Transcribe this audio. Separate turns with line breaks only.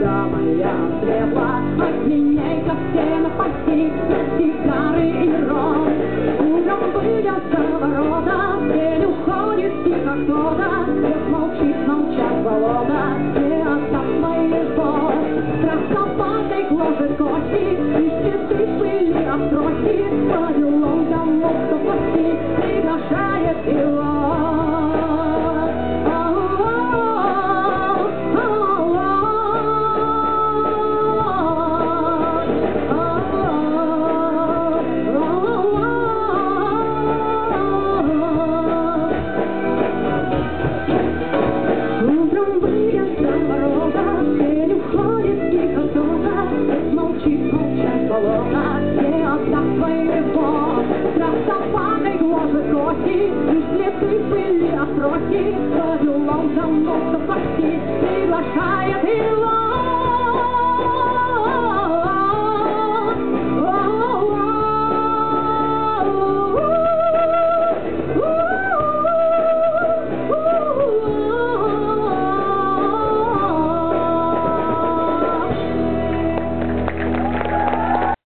звезда моя светла, отменяй ко всем пасти, сигары и ром. Утром выйдет за ворота, день уходит тихо кто-то, лес молчит, молчат болота, не отдаст моих бог. Страх собакой гложет кости, листья пыли от трости, по делам домов, кто спасти, приглашает его. Не отдаст своего. Страх собакой гложет кости, лишь следы пыли от трости, по делам домов, кто спасти,